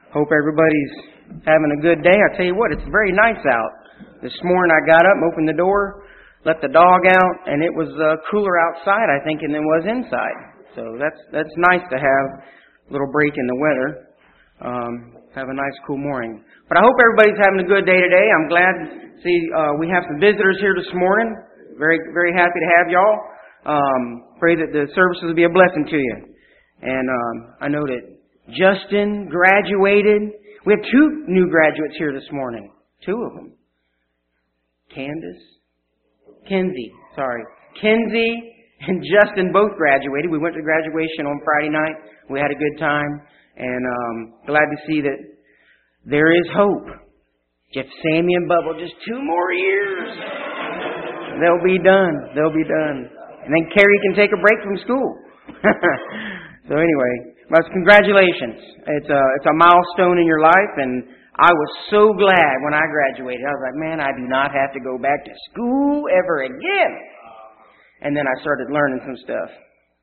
Hope everybody's having a good day. I tell you what, it's very nice out. This morning I got up and opened the door, let the dog out, and it was cooler outside, I think, than it was inside. So that's nice to have a little break in the weather. Have a nice cool morning. But I hope everybody's having a good day today. I'm glad to see we have some visitors here this morning. Very, very happy to have y'all. Pray that the services will be a blessing to you. And I know that Justin graduated. We have 2 new graduates here this morning. 2 of them. Kenzie and Justin both graduated. We went to graduation on Friday night. We had a good time. And glad to see that there is hope. If Sammy and Bubba, just 2 more years, they'll be done. And then Carrie can take a break from school. So anyway, but congratulations. It's a milestone in your life, and I was so glad when I graduated. I was like, man, I do not have to go back to school ever again. And then I started learning some stuff.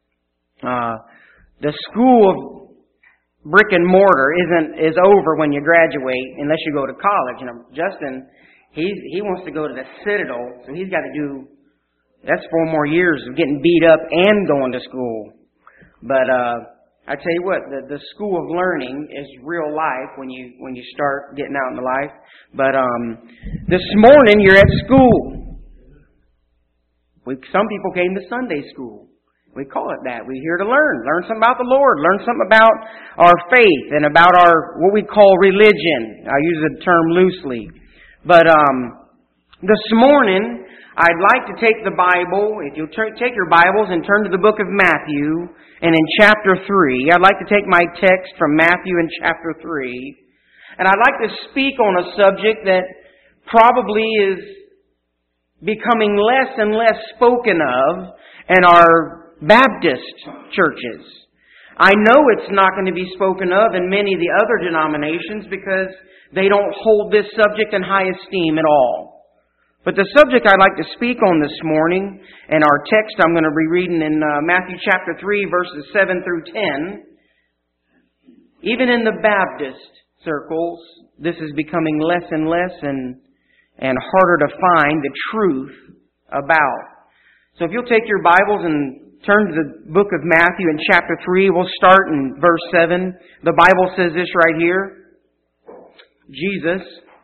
The school of brick and mortar is over when you graduate, unless you go to college. You know, Justin, he wants to go to the Citadel, so he's got to do. That's 4 more years of getting beat up and going to school. But I tell you what, the school of learning is real life when you start getting out in the life. But this morning you're at school. Some people came to Sunday school. We call it that. We're here to learn something about the Lord, learn something about our faith and about our what we call religion. I use the term loosely. But this morning I'd like to take the Bible, if you'll take your Bibles and turn to the book of Matthew, and in chapter 3, I'd like to take my text from Matthew in chapter 3, and I'd like to speak on a subject that probably is becoming less and less spoken of in our Baptist churches. I know it's not going to be spoken of in many of the other denominations because they don't hold this subject in high esteem at all. But the subject I'd like to speak on this morning, and our text I'm going to be reading in Matthew chapter 3, verses 7 through 10. Even in the Baptist circles, this is becoming less and less and harder to find the truth about. So if you'll take your Bibles and turn to the book of Matthew in chapter 3, we'll start in verse 7. The Bible says this right here. Jesus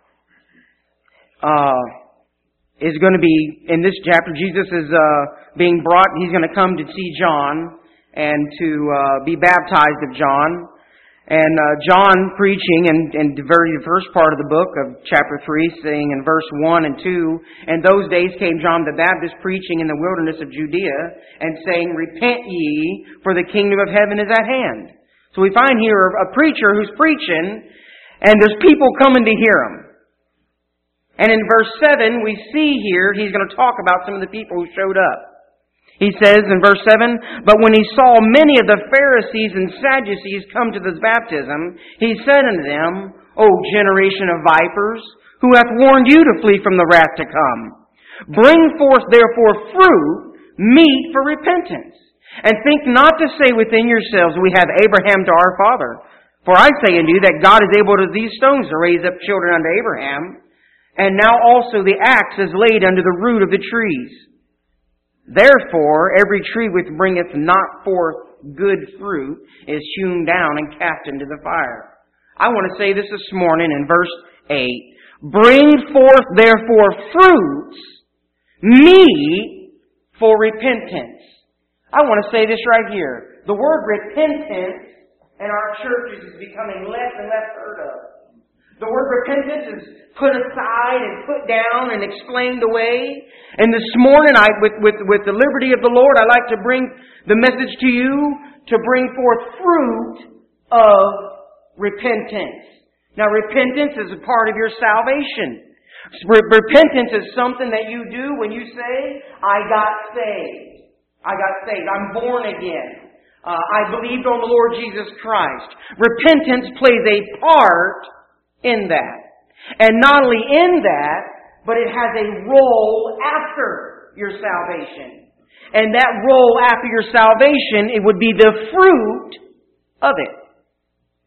is going to be, in this chapter, Jesus is being brought, he's going to come to see John and to be baptized of John. And John preaching in the very first part of the book of chapter 3, saying in verse 1 and 2, "In those days came John the Baptist preaching in the wilderness of Judea and saying, Repent ye, for the kingdom of heaven is at hand." So we find here a preacher who's preaching, and there's people coming to hear him. And in verse 7, we see here, he's going to talk about some of the people who showed up. He says in verse 7, "But when he saw many of the Pharisees and Sadducees come to this baptism, he said unto them, O generation of vipers, who hath warned you to flee from the wrath to come? Bring forth therefore fruit, meet for repentance. And think not to say within yourselves, We have Abraham to our father. For I say unto you that God is able to these stones to raise up children unto Abraham. And now also the axe is laid under the root of the trees. Therefore, every tree which bringeth not forth good fruit is hewn down and cast into the fire." I want to say this morning in verse 8. "Bring forth therefore fruits, meet for repentance." I want to say this right here. The word repentance in our churches is becoming less and less heard of. The word repentance is put aside and put down and explained away. And this morning, with the liberty of the Lord, I'd like to bring the message to you to bring forth fruit of repentance. Now, repentance is a part of your salvation. Repentance is something that you do when you say, I got saved. I'm born again. I believed on the Lord Jesus Christ. Repentance plays a part in that. And not only in that, but it has a role after your salvation. And that role after your salvation, it would be the fruit of it.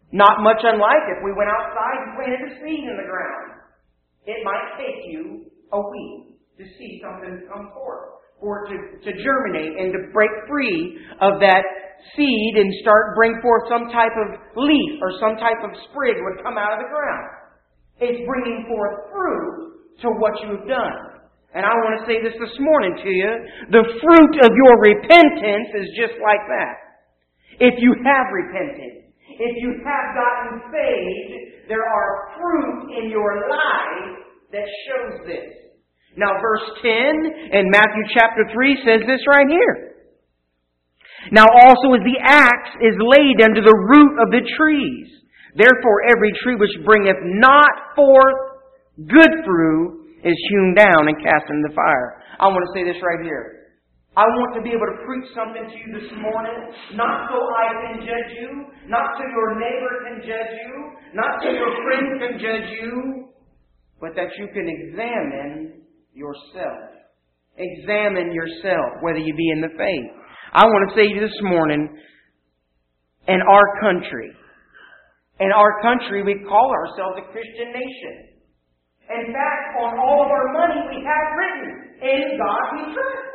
Not much unlike if we went outside and planted a seed in the ground. It might take you a week to see something come forth, for it to germinate and to break free of that seed and bring forth some type of leaf or some type of sprig would come out of the ground. It's bringing forth fruit to what you have done. And I want to say this morning to you. The fruit of your repentance is just like that. If you have repented, if you have gotten saved, there are fruit in your life that shows this. Now verse 10 in Matthew chapter 3 says this right here. Now also as the axe is laid under the root of the trees, therefore every tree which bringeth not forth good fruit is hewn down and cast into the fire. I want to say this right here. I want to be able to preach something to you this morning, not so I can judge you, not so your neighbor can judge you, not so your friend can judge you, but that you can examine yourself. Examine yourself, whether you be in the faith. I want to say to you this morning, in our country, we call ourselves a Christian nation. In fact, on all of our money we have written, in God we trust.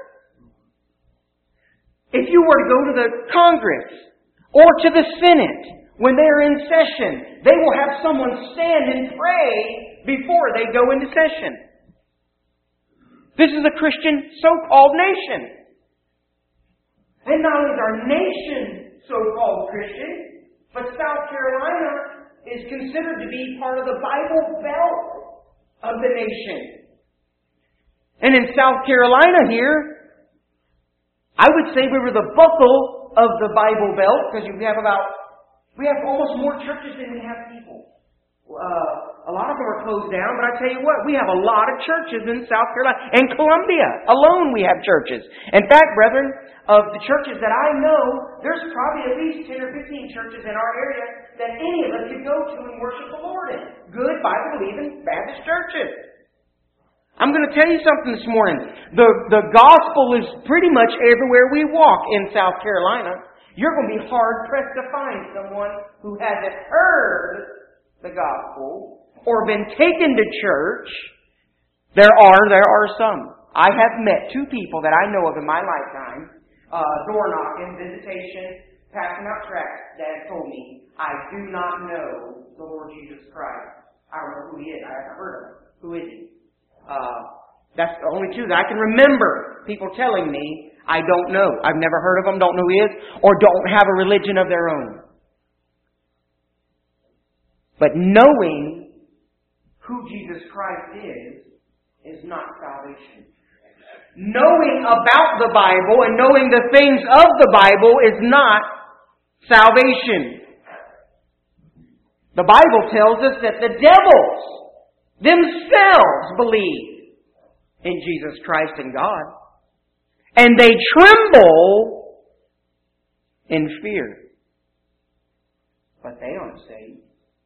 If you were to go to the Congress or to the Senate, when they are in session, they will have someone stand and pray before they go into session. This is a Christian so-called nation. And not only is our nation so-called Christian, but South Carolina is considered to be part of the Bible Belt of the nation. And in South Carolina here, I would say we were the buckle of the Bible Belt, because we have almost more churches than we have people. A lot of them are closed down, but I tell you what, we have a lot of churches in South Carolina. In Columbia alone we have churches. In fact, brethren, of the churches that I know, there's probably at least 10 or 15 churches in our area that any of us could go to and worship the Lord in. Good Bible-believing Baptist churches. I'm going to tell you something this morning. The gospel is pretty much everywhere we walk in South Carolina. You're going to be hard-pressed to find someone who hasn't heard the gospel or been taken to church. There are some. I have met two people that I know of in my lifetime, door knocking, visitation, passing out tracts, that told me, I do not know the Lord Jesus Christ. I don't know who He is. I haven't heard of Him. Who is He? That's the only two that I can remember people telling me, I don't know. I've never heard of Him, don't know who He is, or don't have a religion of their own. But knowing who Jesus Christ is not salvation. Knowing about the Bible and knowing the things of the Bible is not salvation. The Bible tells us that the devils themselves believe in Jesus Christ and God. And they tremble in fear. But they aren't saved.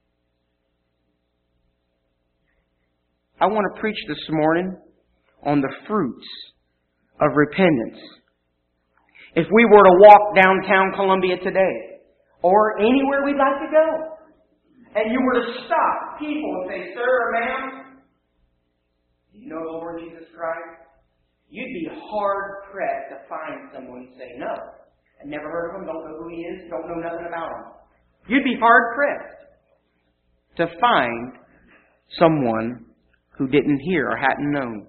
I want to preach this morning on the fruits of repentance. If we were to walk downtown Columbia today, or anywhere we'd like to go, and you were to stop people and say, sir or ma'am, do you know the Lord Jesus Christ? You'd be hard-pressed to find someone who'd say, no, I never heard of Him, don't know who He is, don't know nothing about Him. You'd be hard-pressed to find someone who didn't hear or hadn't known.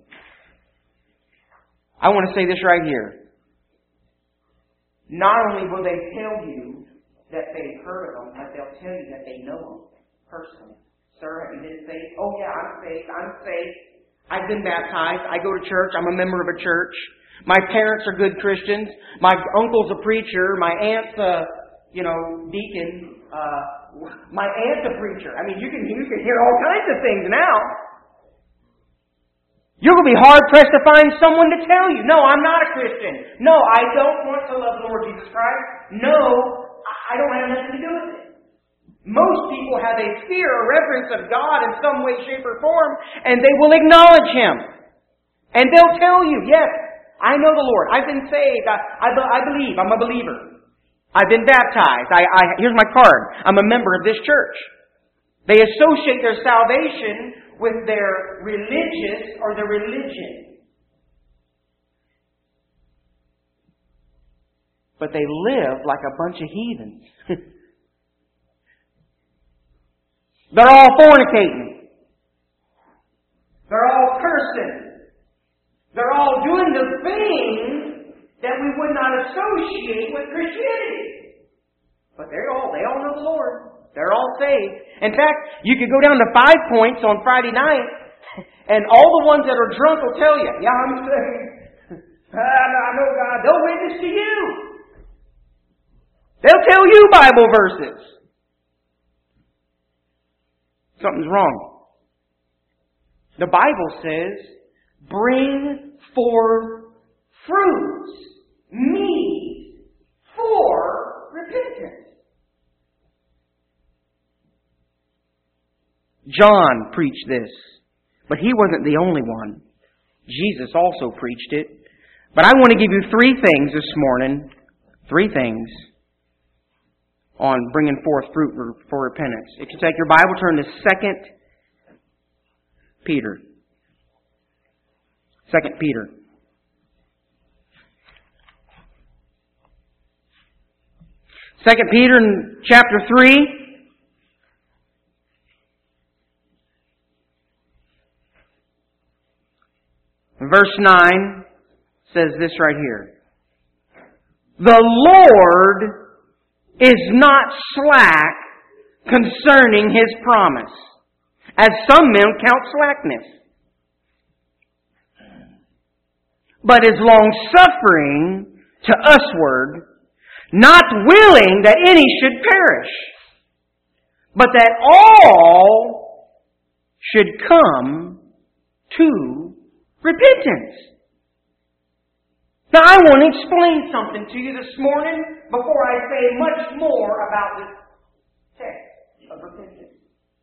I want to say this right here. Not only will they tell you that they've heard of Him, but they'll tell you that they know Him personally. Sir, have you been saved? Oh yeah, I'm saved. I've been baptized. I go to church. I'm a member of a church. My parents are good Christians. My uncle's a preacher. My aunt's a, deacon. My aunt's a preacher. I mean, you can hear all kinds of things now. You're going to be hard-pressed to find someone to tell you, no, I'm not a Christian. No, I don't want to love the Lord Jesus Christ. No, I don't have nothing to do with it. Most people have a fear or reverence of God in some way, shape, or form, and they will acknowledge Him. And they'll tell you, yes, I know the Lord. I've been saved. I believe. I'm a believer. I've been baptized. Here's my card. I'm a member of this church. They associate their salvation with their religious or their religion. But they live like a bunch of heathens. They're all fornicating. They're all cursing. They're all doing the things that we would not associate with Christianity. But they all know the Lord. They're all saved. In fact, you could go down to 5 points on Friday night, and all the ones that are drunk will tell you, yeah, I'm saved. I know God. They'll witness to you. They'll tell you Bible verses. Something's wrong. The Bible says, bring forth fruits, meat for repentance. John preached this, but he wasn't the only one. Jesus also preached it. But I want to give you 3 things this morning. 3 things on bringing forth fruit for repentance. If you take your Bible, turn to 2 Peter. 2 Peter. Second Peter in chapter 3. Verse 9 says this right here. The Lord is not slack concerning His promise, as some men count slackness, but is long-suffering to usward, not willing that any should perish, but that all should come to repentance. Now I want to explain something to you this morning before I say much more about this text of repentance.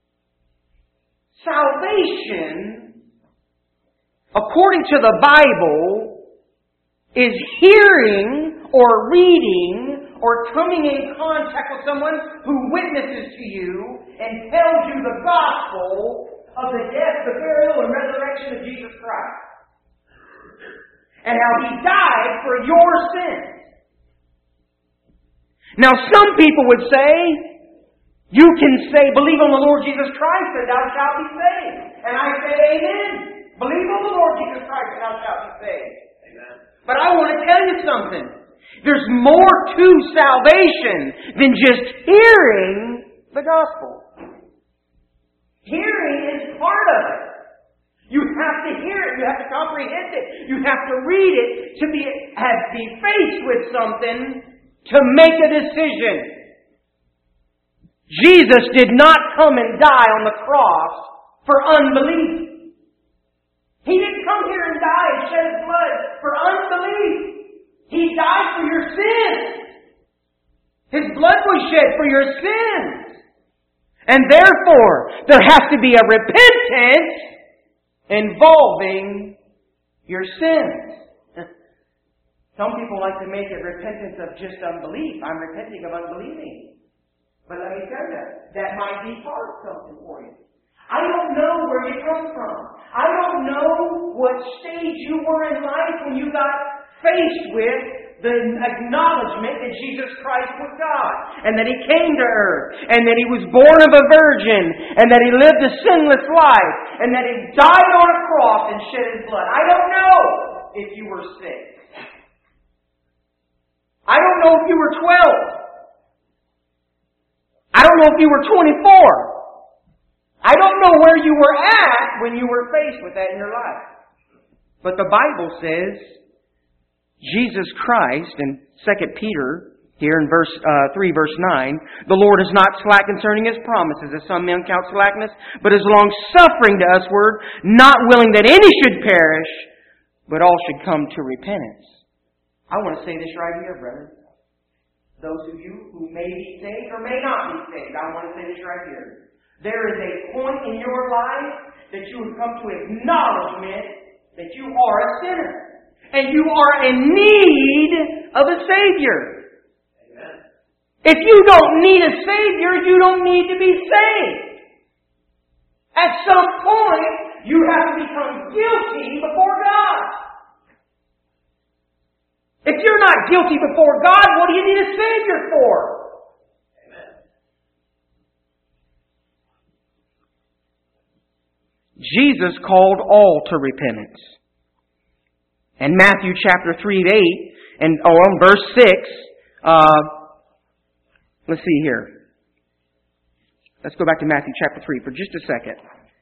Salvation, according to the Bible, is hearing or reading or coming in contact with someone who witnesses to you and tells you the gospel of the death, the burial, and resurrection of Jesus Christ. And how He died for your sins. Now some people would say, you can say, believe on the Lord Jesus Christ and thou shalt be saved. And I say, amen. Believe on the Lord Jesus Christ and thou shalt be saved. Amen. But I want to tell you something. There's more to salvation than just hearing the gospel. Hearing is part of it. You have to hear it. You have to comprehend it. You have to read it to be faced with something to make a decision. Jesus did not come and die on the cross for unbelief. He didn't come here and die and shed His blood for unbelief. He died for your sins. His blood was shed for your sins. And therefore, there has to be a repentance involving your sins. Some people like to make it repentance of just unbelief. I'm repenting of unbelieving. But let me tell you, that might be part of something for you. I don't know where you come from. I don't know what stage you were in life when you got faced with the acknowledgement that Jesus Christ was God, and that He came to earth, and that He was born of a virgin, and that He lived a sinless life, and that He died on a cross and shed His blood. I don't know if you were sick. I don't know if you were 12. I don't know if you were 24. I don't know where you were at when you were faced with that in your life. But the Bible says Jesus Christ, in 2 Peter, here in 3 verse 9, the Lord is not slack concerning His promises, as some men count slackness, but is long-suffering to usward, not willing that any should perish, but all should come to repentance. I want to say this right here, brother. Those of you who may be saved or may not be saved, I want to say this right here. There is a point in your life that you have come to acknowledgement that you are a sinner. And you are in need of a Savior. Amen. If you don't need a Savior, you don't need to be saved. At some point, you have to become guilty before God. If you're not guilty before God, what do you need a Savior for? Jesus called all to repentance. And Matthew chapter 3:8 and verse 6, let's see here. Let's go back to Matthew chapter 3 for just a second.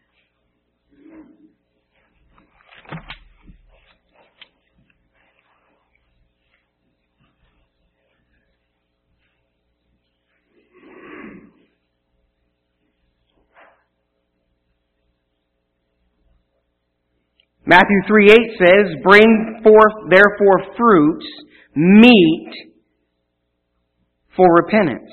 Matthew 3:8 says, "Bring forth therefore fruits, meet for repentance."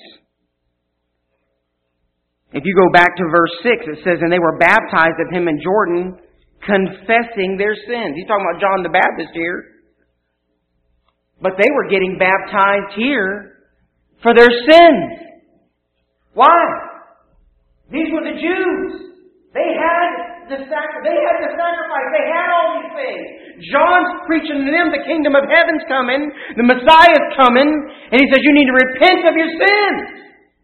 If you go back to verse 6, it says, "And they were baptized of him in Jordan, confessing their sins." He's talking about John the Baptist here. But they were getting baptized here for their sins. Why? These were the Jews. They had the sacrifice. They had all these things. John's preaching to them the kingdom of heaven's coming. The Messiah's coming. And he says, you need to repent of your sins.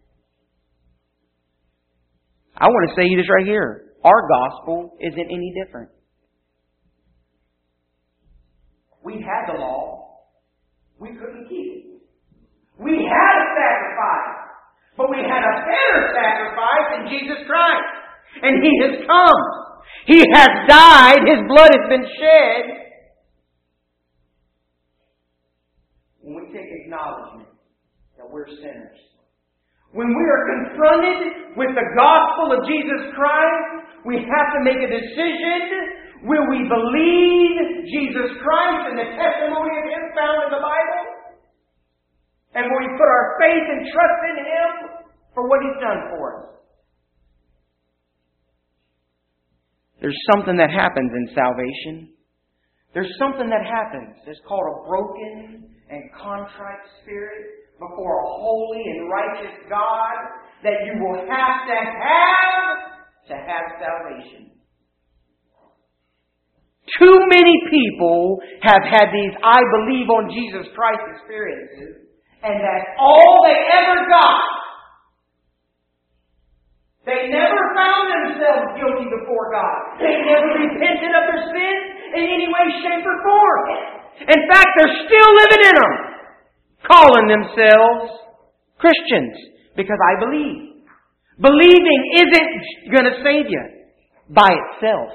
I want to say this right here. Our gospel isn't any different. We had the law. We couldn't keep it. We had a sacrifice. But we had a better sacrifice in Jesus Christ. And He has come. He has died. His blood has been shed. When we take acknowledgement that we're sinners. When we are confronted with the gospel of Jesus Christ, we have to make a decision. Will we believe Jesus Christ and the testimony of Him found in the Bible? And will we put our faith and trust in Him for what He's done for us? There's something that happens in salvation. There's something that happens. It's called a broken and contrite spirit before a holy and righteous God that you will have to have salvation. Too many people have had these I believe on Jesus Christ experiences, and that's all they ever got. They never found themselves guilty before God. They never repented of their sins in any way, shape, or form. In fact, they're still living in them, calling themselves Christians because I believe. Believing isn't going to save you by itself.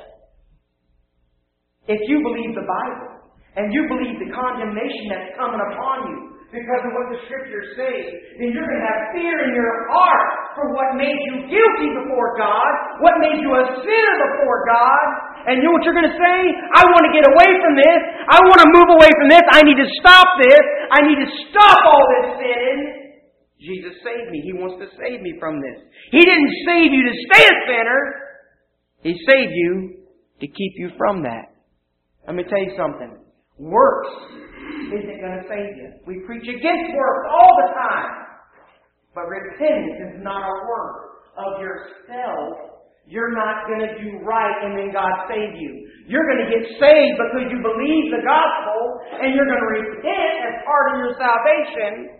If you believe the Bible and you believe the condemnation that's coming upon you because of what the Scriptures say, then you're going to have fear in your heart for what made you guilty before God, what made you a sinner before God. And you know what you're going to say? I want to get away from this. I want to move away from this. I need to stop this. I need to stop all this sin. Jesus saved me. He wants to save me from this. He didn't save you to stay a sinner. He saved you to keep you from that. Let me tell you something. Works isn't going to save you. We preach against works all the time. But repentance is not a work of yourself. You're not going to do right and then God save you. You're going to get saved because you believe the gospel and you're going to repent as part of your salvation.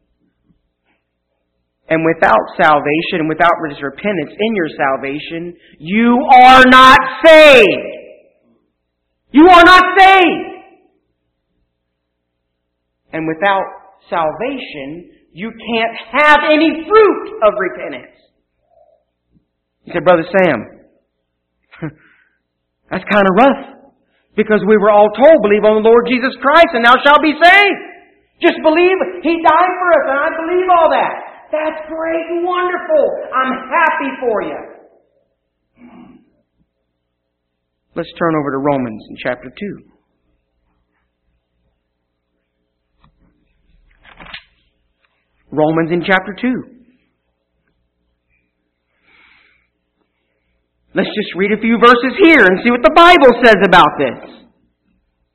And without salvation and without repentance in your salvation, you are not saved. You are not saved. And without salvation, you can't have any fruit of repentance. You said, Brother Sam, that's kind of rough. Because we were all told, believe on the Lord Jesus Christ and thou shalt be saved. Just believe He died for us and I believe all that. That's great and wonderful. I'm happy for you. Let's turn over to Romans in chapter 2. Romans in chapter 2. Let's just read a few verses here and see what the Bible says about this.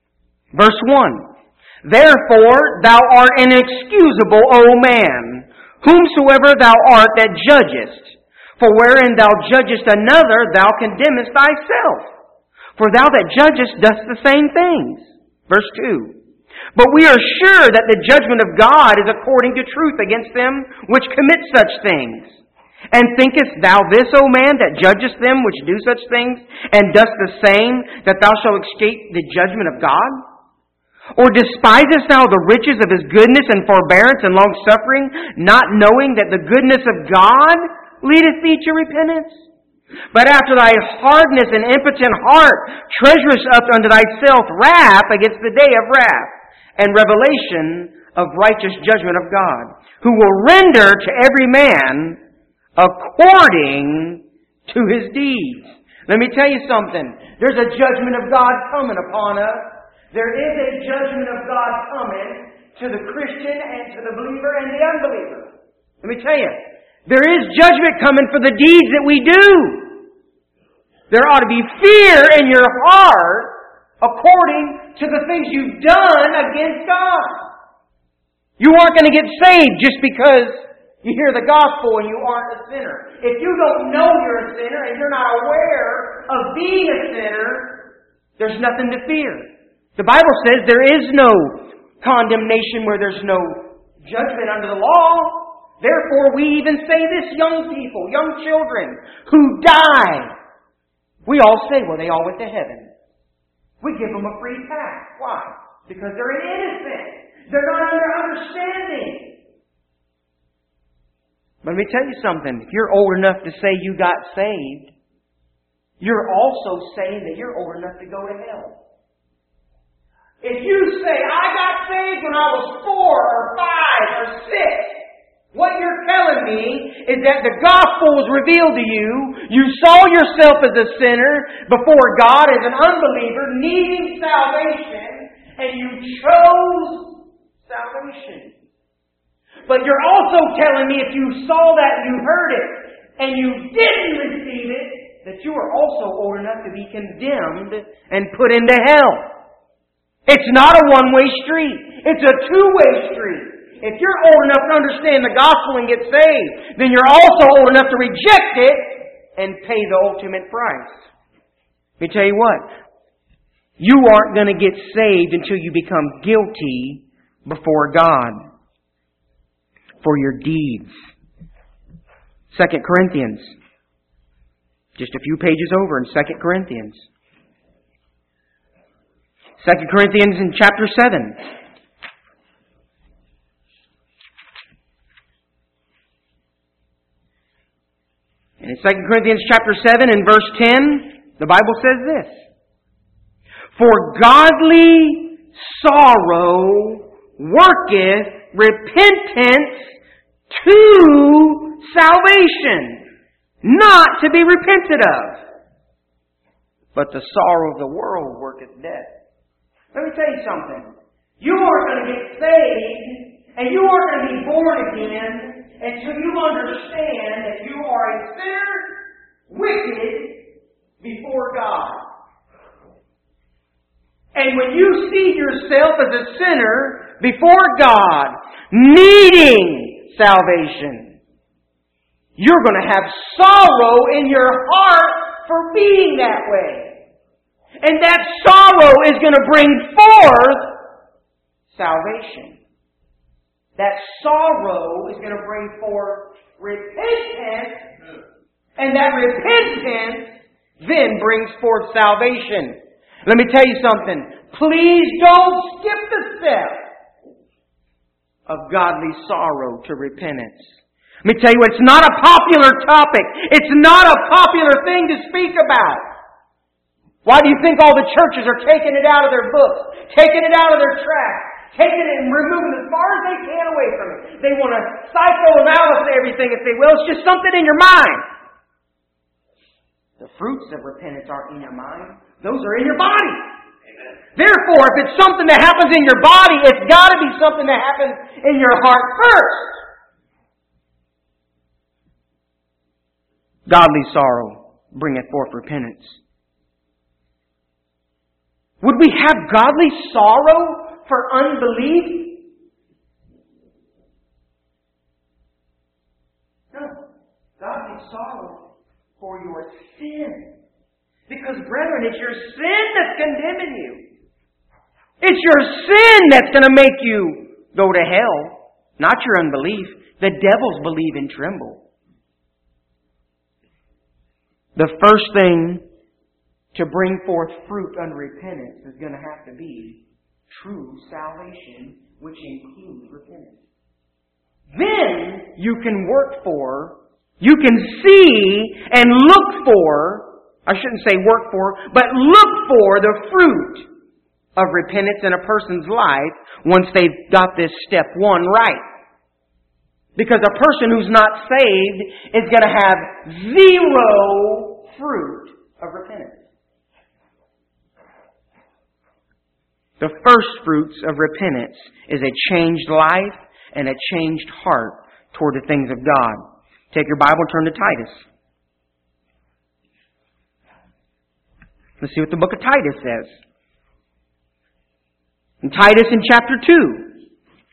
Verse 1. Therefore thou art inexcusable, O man, whomsoever thou art that judgest. For wherein thou judgest another, thou condemnest thyself. For thou that judgest dost the same things. Verse 2. But we are sure that the judgment of God is according to truth against them which commit such things. And thinkest thou this, O man, that judgest them which do such things, and dost the same, that thou shalt escape the judgment of God? Or despisest thou the riches of His goodness and forbearance and longsuffering, not knowing that the goodness of God leadeth thee to repentance? But after thy hardness and impotent heart treasurest up unto thyself wrath against the day of wrath, and revelation of righteous judgment of God, who will render to every man according to his deeds. Let me tell you something. There's a judgment of God coming upon us. There is a judgment of God coming to the Christian and to the believer and the unbeliever. Let me tell you. There is judgment coming for the deeds that we do. There ought to be fear in your heart according to the things you've done against God. You aren't going to get saved just because you hear the gospel and you aren't a sinner. If you don't know you're a sinner and you're not aware of being a sinner, there's nothing to fear. The Bible says there is no condemnation where there's no judgment under the law. Therefore, we even say this, young people, young children who die. We all say, well, they all went to heaven. We give them a free pass. Why? Because they're innocent. They're not under understanding. But let me tell you something. If you're old enough to say you got saved, you're also saying that you're old enough to go to hell. If you say, I got saved when I was 4 or 5 or 6, what you're telling me is that the gospel was revealed to you. You saw yourself as a sinner before God, as an unbeliever, needing salvation, and you chose salvation. But you're also telling me if you saw that and you heard it, and you didn't receive it, that you are also old enough to be condemned and put into hell. It's not a one-way street. It's a two-way street. If you're old enough to understand the gospel and get saved, then you're also old enough to reject it and pay the ultimate price. Let me tell you what. You aren't going to get saved until you become guilty before God for your deeds. 2 Corinthians. Just a few pages over in 2 Corinthians. 2 Corinthians in chapter 7. In 2 Corinthians chapter 7 and verse 10, the Bible says this. For godly sorrow worketh repentance to salvation, not to be repented of. But the sorrow of the world worketh death. Let me tell you something. You aren't going to get saved, and you aren't going to be born again until you understand that you are a sinner, wicked before God. And when you see yourself as a sinner before God, needing salvation, you're going to have sorrow in your heart for being that way. And that sorrow is going to bring forth salvation. That sorrow is going to bring forth repentance. And that repentance then brings forth salvation. Let me tell you something. Please don't skip the step of godly sorrow to repentance. Let me tell you, it's not a popular topic. It's not a popular thing to speak about. Why do you think all the churches are taking it out of their books, taking it out of their tracts, taking it and removing it as far as they can away from it? They want to psycho them out of everything and say, well, it's just something in your mind. The fruits of repentance aren't in your mind. Those are in your body. Amen. Therefore, if it's something that happens in your body, it's got to be something that happens in your heart first. Godly sorrow bringeth forth repentance. Would we have godly sorrow for unbelief? for your sin. Because, brethren, it's your sin that's condemning you. It's your sin that's going to make you go to hell, not your unbelief. The devils believe and tremble. The first thing to bring forth fruit unto repentance is going to have to be true salvation, which includes repentance. Then you can work for, you can see and look for, I shouldn't say work for, but look for the fruit of repentance in a person's life once they've got this step one right. Because a person who's not saved is going to have zero fruit of repentance. The first fruits of repentance is a changed life and a changed heart toward the things of God. Take your Bible, turn to Titus. Let's see what the book of Titus says. In Titus in chapter 2.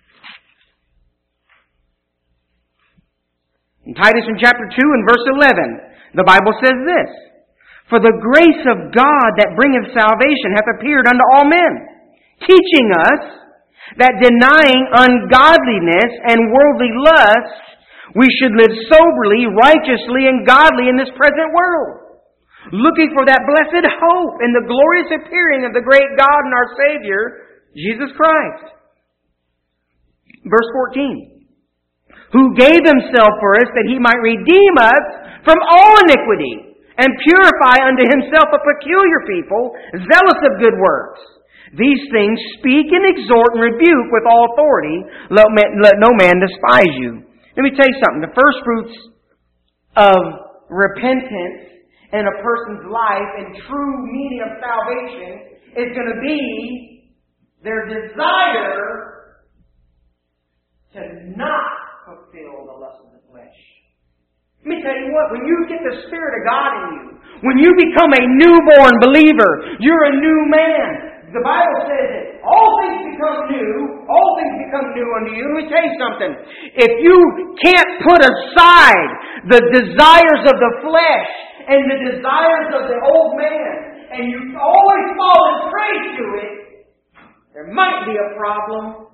In Titus in chapter 2 and verse 11, the Bible says this: For the grace of God that bringeth salvation hath appeared unto all men, teaching us that denying ungodliness and worldly lusts, we should live soberly, righteously, and godly in this present world, looking for that blessed hope and the glorious appearing of the great God and our Savior, Jesus Christ. Verse 14. Who gave Himself for us that He might redeem us from all iniquity and purify unto Himself a peculiar people, zealous of good works. These things speak and exhort and rebuke with all authority. Let no man despise you. Let me tell you something. The first fruits of repentance in a person's life and true meaning of salvation is going to be their desire to not fulfill the lust of the flesh. Let me tell you what, when you get the Spirit of God in you, when you become a newborn believer, you're a new man. The Bible says that all things become new unto you. Let me tell you something. If you can't put aside the desires of the flesh and the desires of the old man, and you always fall and prey to it, there might be a problem.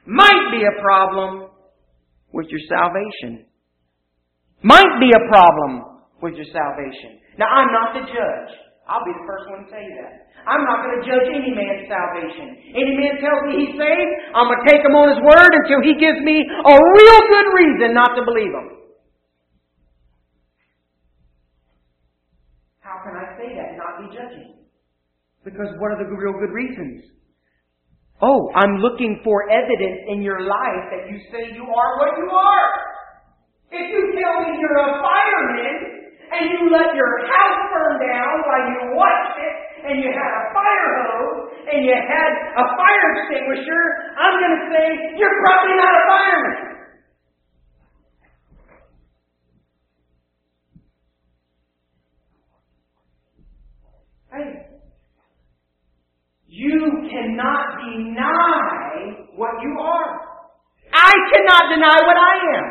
With your salvation. Might be a problem with your salvation. Now, I'm not the judge. I'll be the first one to tell you that. I'm not going to judge any man's salvation. Any man tells me he's saved, I'm going to take him on his word until he gives me a real good reason not to believe him. How can I say that and not be judging? Because what are the real good reasons? Oh, I'm looking for evidence in your life that you say you are what you are. If you tell me you're a fireman and you let your house burn down while you watched it and you had a fire hose and you had a fire extinguisher, I'm going to say you're probably not a fireman. Hey. You cannot deny what you are. I cannot deny what I am.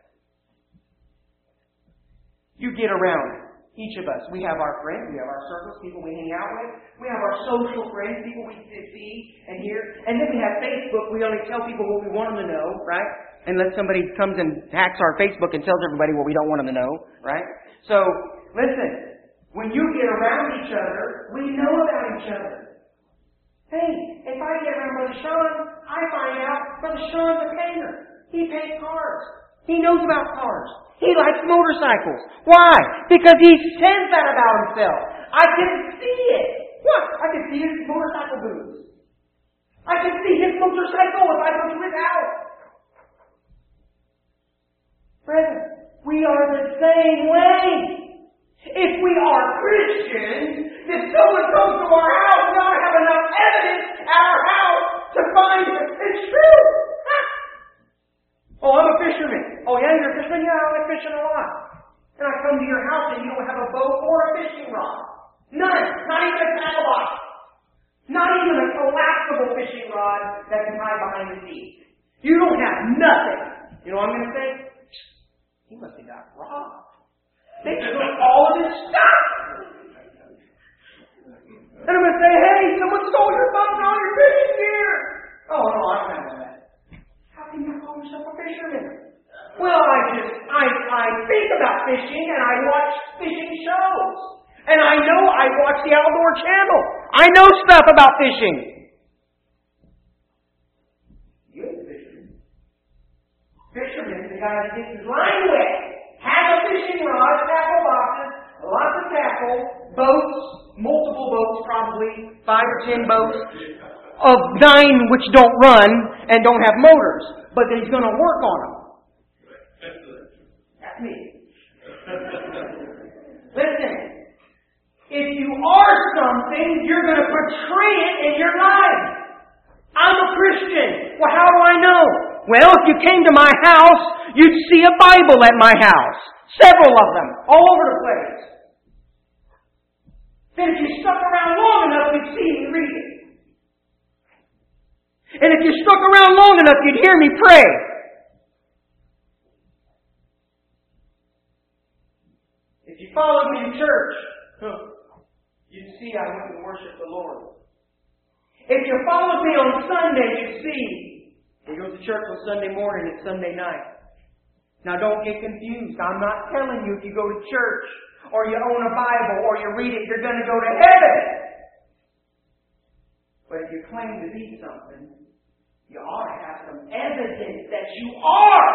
You get around, each of us. We have our friends, we have our circles, people we hang out with. We have our social friends, people we see and hear. And then we have Facebook. We only tell people what we want them to know, right? Unless somebody comes and hacks our Facebook and tells everybody what we don't want them to know, right? So, listen. When you get around each other, we know about each other. Hey, if I get around Brother Sean, I find out Brother Sean's a painter. He paints cars. He knows about cars. He likes motorcycles. Why? Because he says that about himself. I can see it. What? I can see his motorcycle boots. I can see his motorcycle if I go to his house. Brethren, we are the same way. If we are Christians, if someone comes to our house, we ought to have enough evidence at our house to find that it's true. Oh, I'm a fisherman. Oh, yeah, you're a fisherman? Yeah, I like fishing a lot. And I come to your house and you don't have a boat or a fishing rod. None. Not even a paddle box. Not even a collapsible fishing rod that can hide behind the seat. You don't have nothing. You know what I'm going to say? He must have got robbed. They took all of his stuff. And I'm going to say, hey, someone stole your boat and all your fishing gear. Oh, no, I found that. How can you call yourself a fisherman? Well, I think about fishing and I watch fishing shows. And I watch the Outdoor Channel. I know stuff about fishing. You ain't a fisherman. Fisherman is the guy that gets his line wet, has a fishing rod, tackle boxes, lots of tackle, boats, multiple boats probably, 5 or 10 boats, of 9 which don't run and don't have motors. But he's going to work on them. That's me. Listen, if you are something, you're going to portray it in your life. I'm a Christian. Well, how do I know? Well, if you came to my house, you'd see a Bible at my house. Several of them, all over the place. Then if you stuck around long enough, you'd see me read it. And if you stuck around long enough, you'd hear me pray. If you followed me to church, you'd see I went and worshiped the Lord. If you followed me on Sunday, you'd see he goes to church on Sunday morning and Sunday night. Now don't get confused. I'm not telling you if you go to church or you own a Bible or you read it, you're going to go to heaven. But if you claim to be something, you ought to have some evidence that you are.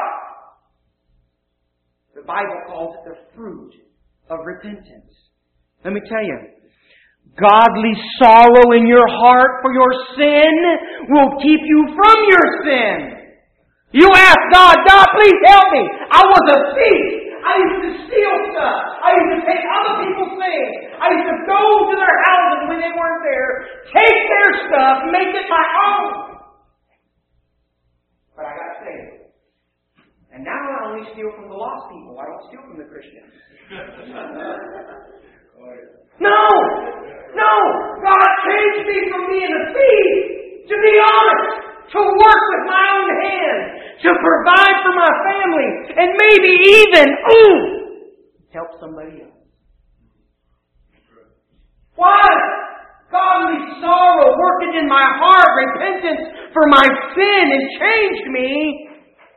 The Bible calls it the fruit of repentance. Let me tell you, godly sorrow in your heart for your sin will keep you from your sin. You ask God, God, please help me. I was a thief. I used to steal stuff. I used to take other people's things. I used to go to their houses when they weren't there, take their stuff, make it my own. But I got saved. And now I only steal from the lost people. I don't steal from the Christians. No! God changed me from being a thief to be honest, to work with my own hands, to provide for my family, and maybe even, help somebody else. Why? Godly sorrow working in my heart, repentance for my sin, and changed me,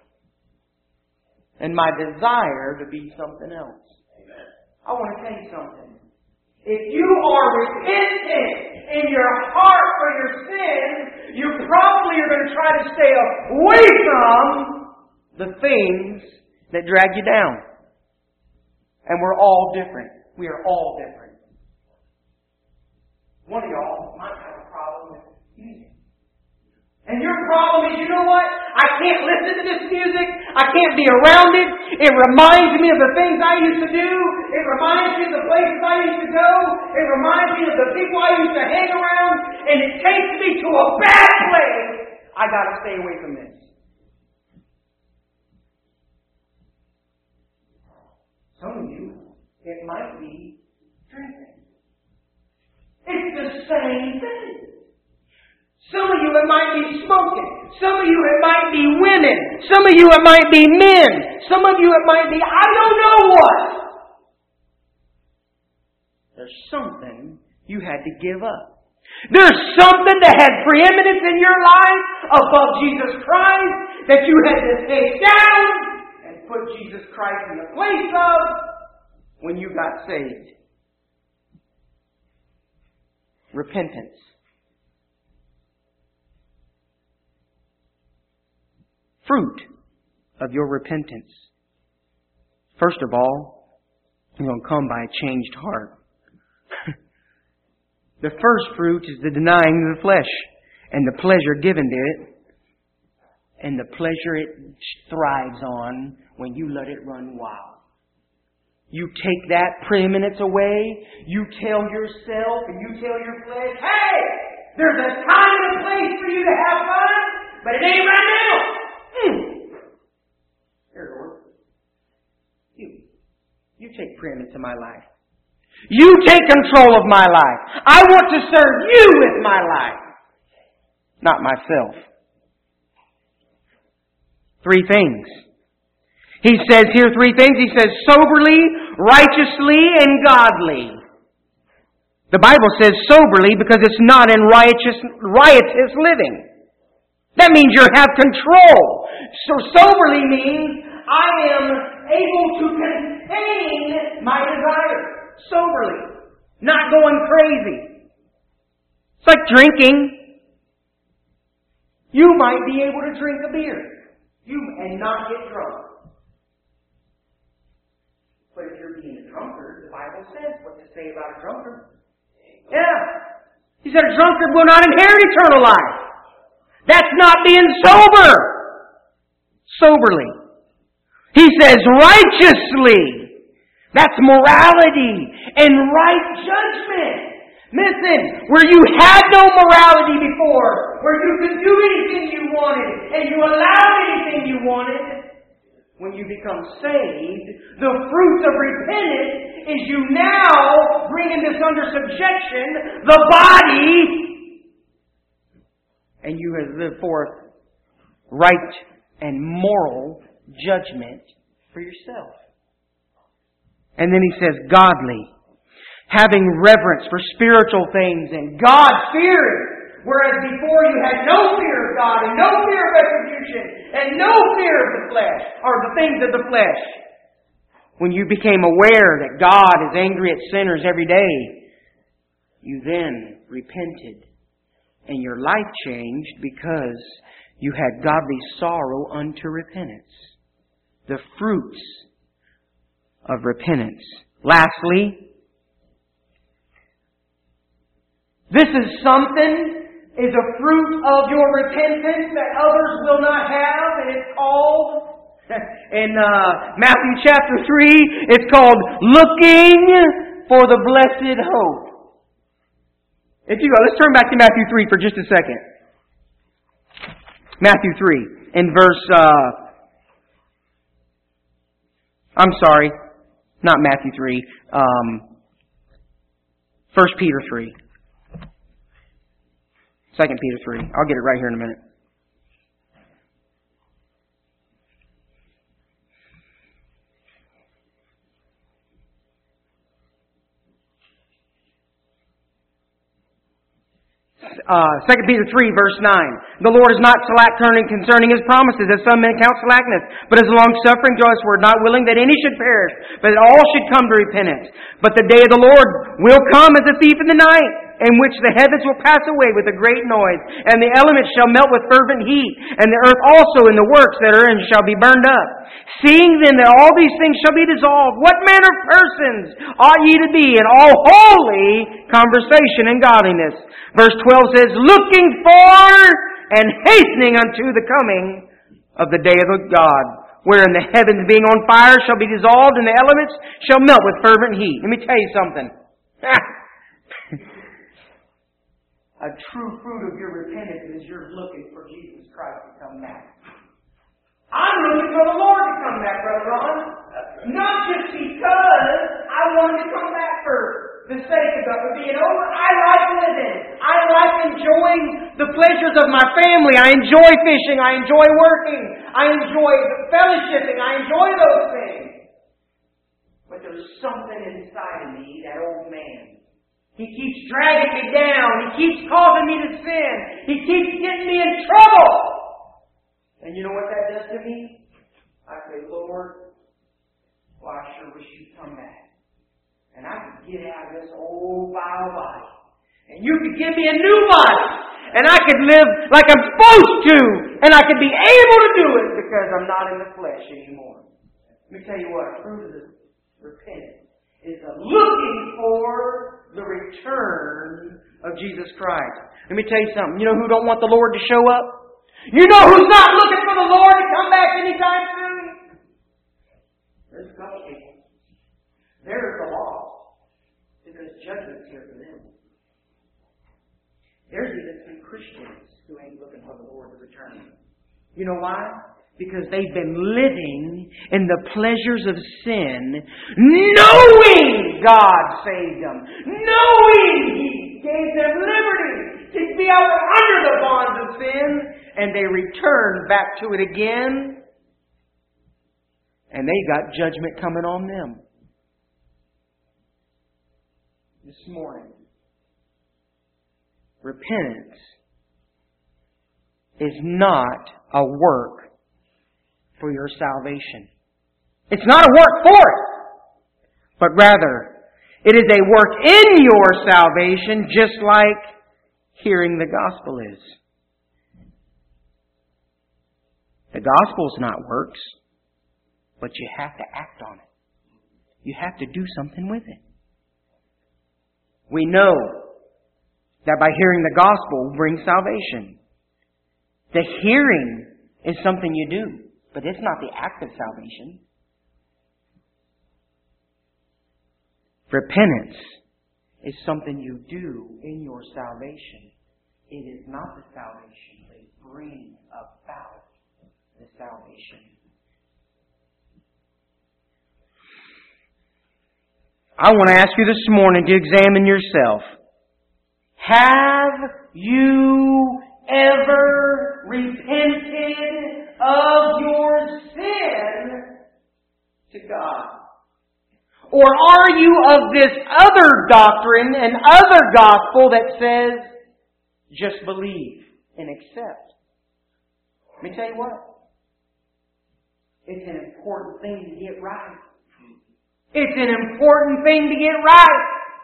and my desire to be something else. Amen. I want to tell you something. If you are repentant in your heart for your sin, you probably are going to try to stay away from the things that drag you down. And we're all different. We are all different. One of y'all might have a problem with music. And your problem is, you know what? I can't listen to this music. I can't be around it. It reminds me of the things I used to do. It reminds me of the places I used to go. It reminds me of the people I used to hang around. And it takes me to a bad place. I got to stay away from this. Some of you, it might be drinking. It's the same thing. Some of you, it might be smoking. Some of you, it might be women. Some of you, it might be men. Some of you, it might be, I don't know what. There's something you had to give up. There's something that had preeminence in your life above Jesus Christ that you had to take down and put Jesus Christ in the place of when you got saved. Repentance. Fruit of your repentance. First of all, you're going to come by a changed heart. The first fruit is the denying of the flesh and the pleasure given to it and the pleasure it thrives on when you let it run wild. You take that preeminence away, you tell yourself and you tell your flesh, hey, there's a time and a place for you to have fun, but it ain't right now. Here, Lord. You take preeminence in my life. You take control of my life. I want to serve you with my life, not myself. 3 things. He says here three things. He says soberly, righteously, and godly. The Bible says soberly because it's not in riotous living. That means you have control. So soberly means I am able to contain my desire. Soberly. Not going crazy. It's like drinking. You might be able to drink a beer and not get drunk. But if you're being a drunkard, the Bible says what to say about a drunkard. Yeah. He said a drunkard will not inherit eternal life. That's not being sober. Soberly. He says righteously. That's morality and right judgment. Listen, where you had no morality before, where you could do anything you wanted and you allowed anything you wanted, when you become saved, the fruits of repentance is you now bringing this under subjection, the body, and you have lived forth right and moral judgment for yourself. And then he says, godly, having reverence for spiritual things and God-fearing. Whereas before you had no fear of God and no fear of retribution and no fear of the flesh or the things of the flesh. When you became aware that God is angry at sinners every day, you then repented. And your life changed because you had godly sorrow unto repentance. The fruits of repentance. Lastly, this is something is a fruit of your repentance that others will not have, and it's called, in Matthew chapter 3, it's called looking for the blessed hope. If you go, let's turn back to Matthew 3 for just a second. Matthew 3, in verse, not Matthew 3, 1 Peter 3. 2 Peter 3. I'll get it right here in a minute. Second Peter 3, verse 9. The Lord is not slack-turning concerning His promises, as some men count slackness, but is long-suffering to us, we're not willing that any should perish, but that all should come to repentance. But the day of the Lord will come as a thief in the night, in which the heavens will pass away with a great noise, and the elements shall melt with fervent heat, and the earth also and the works that are in shall be burned up. Seeing then that all these things shall be dissolved, what manner of persons ought ye to be in all holy conversation and godliness? Verse 12 says, looking for and hastening unto the coming of the day of the God, wherein the heavens being on fire shall be dissolved, and the elements shall melt with fervent heat. Let me tell you something. A true fruit of your repentance is you're looking for Jesus Christ to come back. I'm looking for the Lord to come back, Brother Ron. Not just because I want Him to come back for the sake of it being over. I like living. I like enjoying the pleasures of my family. I enjoy fishing. I enjoy working. I enjoy fellowshipping. I enjoy those things. But there's something inside of me, that old man. He keeps dragging me down. He keeps causing me to sin. He keeps getting me in trouble. And you know what that does to me? I say, Lord, well, I sure wish you'd come back. And I could get out of this old vile body. And you could give me a new body. And I could live like I'm supposed to. And I could be able to do it because I'm not in the flesh anymore. Let me tell you what, fruit of the repentance is a looking for the return of Jesus Christ. Let me tell you something. You know who don't want the Lord to show up? You know who's not looking for the Lord to come back anytime soon? There's a couple people. There's the lost. Because judgment's here for them. There's even some Christians who ain't looking for the Lord to return. You know why? Because they've been living in the pleasures of sin, knowing God saved them, knowing He gave them liberty to be out under the bonds of sin, and they return back to it again And they got judgment coming on them. This morning, repentance is not a work for your salvation. It's not a work for it, but rather it is a work in your salvation, just like hearing the gospel is. The gospel is not works, but you have to act on it. You have to do something with it. We know that by hearing the gospel brings salvation. The hearing is something you do, but it's not the act of salvation. Repentance is something you do in your salvation. It is not the salvation, but it brings about the salvation. I want to ask you this morning to examine yourself. Have you ever repented of your sin to God? Or are you of this other doctrine and other gospel that says, just believe and accept? Let me tell you what. It's an important thing to get right. It's an important thing to get right.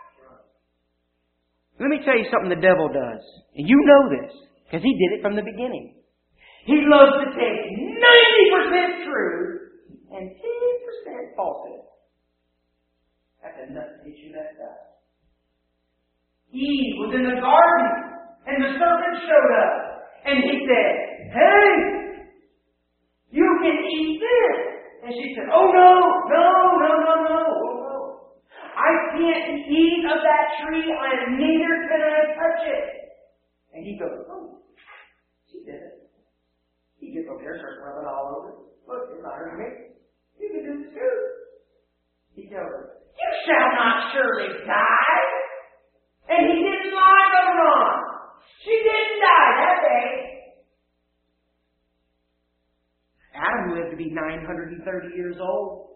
Let me tell you something the devil does. And you know this, because he did it from the beginning. He loves to take 90% truth and 10% falsehood. That's enough to get you messed up. Eve was in the garden, and the serpent showed up. And he said, hey, you can eat this. And she said, oh no. I can't eat of that tree, and neither can I touch it. And he goes, oh, she did it. He gets over there, starts rubbing all over. Look, it's not hurting me. You can do this too. He tells her, you shall not surely die. And he didn't lie going on. She didn't die that day. Adam lived to be 930 years old.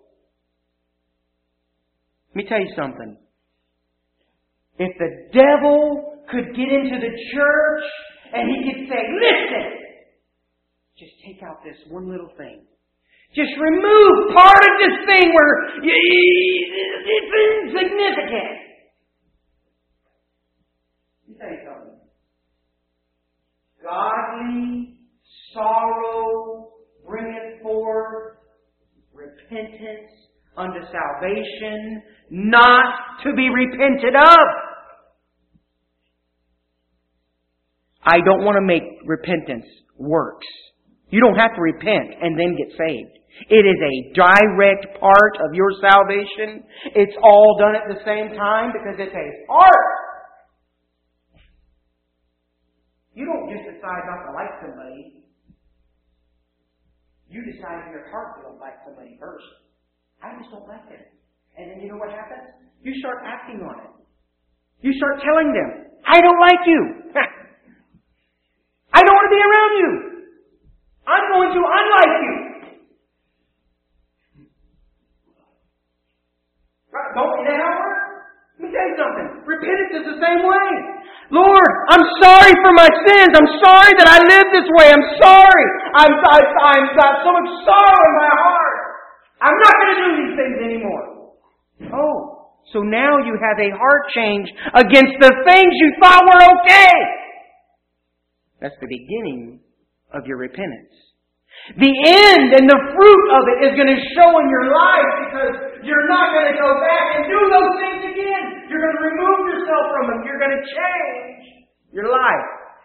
Let me tell you something. If the devil could get into the church and he could say, listen, just take out this one little thing. Just remove part of this thing where it's insignificant. Let me tell you something. Godly sorrow bringeth forth repentance unto salvation, not to be repented of. I don't want to make repentance works. You don't have to repent and then get saved. It is a direct part of your salvation. It's all done at the same time because it's a part. You don't just decide not to like somebody. You decide in your heart you don't like somebody first. I just don't like them. And then you know what happens? You start acting on it. You start telling them, I don't like you. I don't want to be around you. I'm going to unlike you. Don't see that how it works? Let me tell you something. Repentance is the same way. Lord, I'm sorry for my sins. I'm sorry that I lived this way. I'm sorry. I've got so much sorrow in my heart. I'm not going to do these things anymore. Oh, so now you have a heart change against the things you thought were okay. That's the beginning of your repentance. The end and the fruit of it is going to show in your life because you're not going to go back and do those things again. You're going to remove yourself from them. You're going to change your life.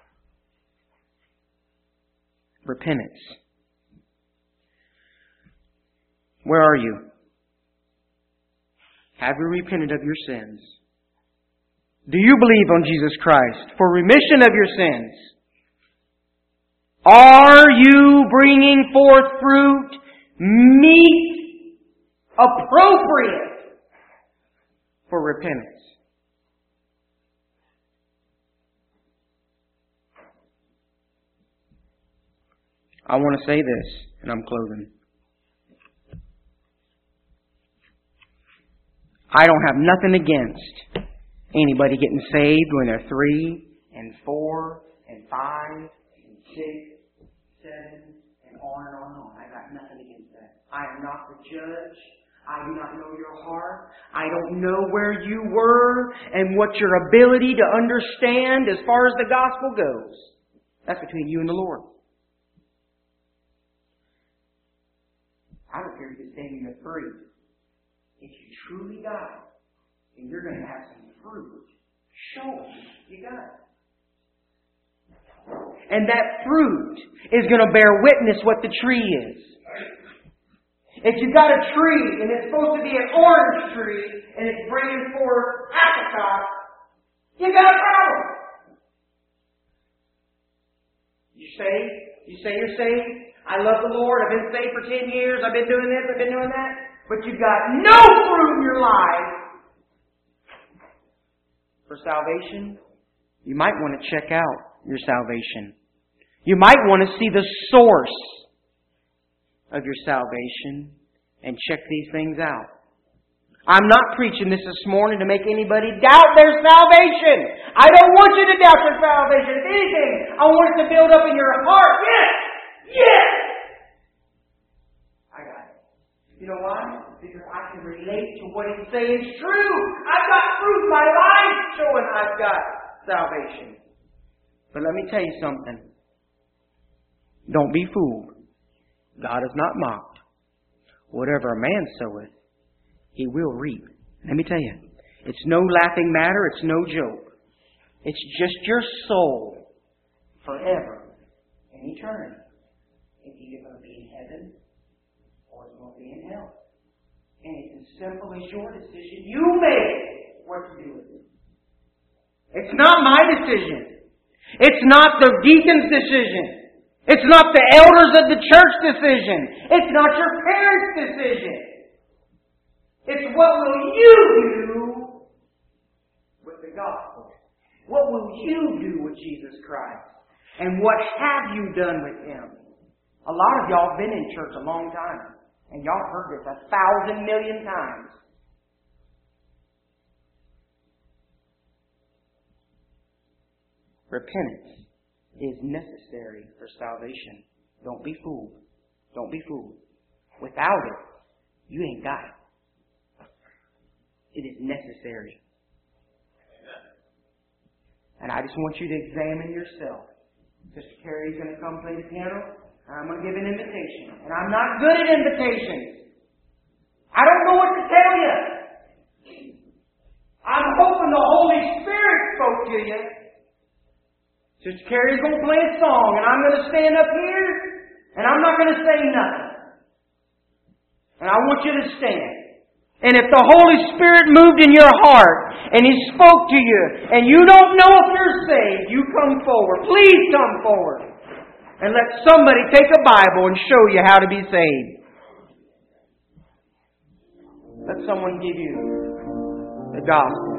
Repentance. Where are you? Have you repented of your sins? Do you believe on Jesus Christ for remission of your sins? Are you bringing forth fruit meet appropriate for repentance? I want to say this, and I'm closing. I don't have nothing against anybody getting saved when they're 3 and 4 and 5 and 6, 7, and on and on and on. I got nothing against that. I am not the judge. I do not know your heart. I don't know where you were and what your ability to understand as far as the gospel goes. That's between you and the Lord. I don't care if you're standing at 3. If you truly got it, and you're going to have some fruit, show me you got it. And that fruit is going to bear witness what the tree is. If you got a tree and it's supposed to be an orange tree and it's bringing forth apricots, you got a problem. You say you're saved. I love the Lord. I've been saved for 10 years. I've been doing this. I've been doing that. But you've got no fruit in your life for salvation. You might want to check out your salvation. You might want to see the source of your salvation and check these things out. I'm not preaching this morning to make anybody doubt their salvation. I don't want you to doubt your salvation. If anything, I want it to build up in your heart. Yes! Yes! I got it. You know why? Because I can relate to what He's saying is true. I've got fruit in my life showing I've got salvation. But let me tell you something. Don't be fooled. God is not mocked. Whatever a man soweth, he will reap. Let me tell you, it's no laughing matter. It's no joke. It's just your soul forever in eternity. It's either going to be in heaven or it's going to be in hell. And it's as simple as your decision. You make what to do with it. It's not my decision. It's not the deacon's decision. It's not the elders of the church decision. It's not your parents' decision. It's what will you do with the gospel? What will you do with Jesus Christ? And what have you done with Him? A lot of y'all have been in church a long time. And y'all heard this 1,000 million times. Repentance is necessary for salvation. Don't be fooled. Don't be fooled. Without it, you ain't got it. It is necessary. And I just want you to examine yourself. Sister Carrie's going to come play the piano. And I'm going to give an invitation. And I'm not good at invitations. I don't know what to tell you. I'm hoping the Holy Spirit spoke to you. Sister Carrie's going to play a song, and I'm going to stand up here, and I'm not going to say nothing. And I want you to stand. And if the Holy Spirit moved in your heart, and He spoke to you, and you don't know if you're saved, you come forward. Please come forward. And let somebody take a Bible and show you how to be saved. Let someone give you the gospel.